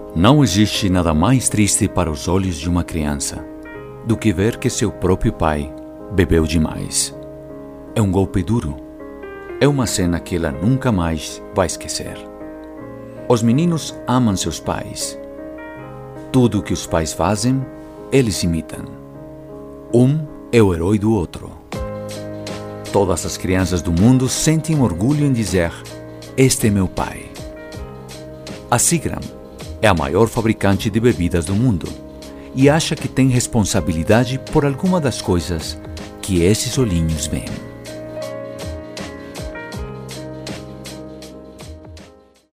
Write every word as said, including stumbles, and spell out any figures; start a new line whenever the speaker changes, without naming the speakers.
Não existe nada mais triste para os olhos de uma criança do que ver que seu próprio pai bebeu demais. É um golpe duro. É uma cena que ela nunca mais vai esquecer. Os meninos amam seus pais. Tudo o que os pais fazem, eles imitam. Um é o herói do outro. Todas as crianças do mundo sentem orgulho em dizer: "Este é meu pai." A Seagram é a maior fabricante de bebidas do mundo e acha que tem responsabilidade por alguma das coisas que esses olhinhos veem.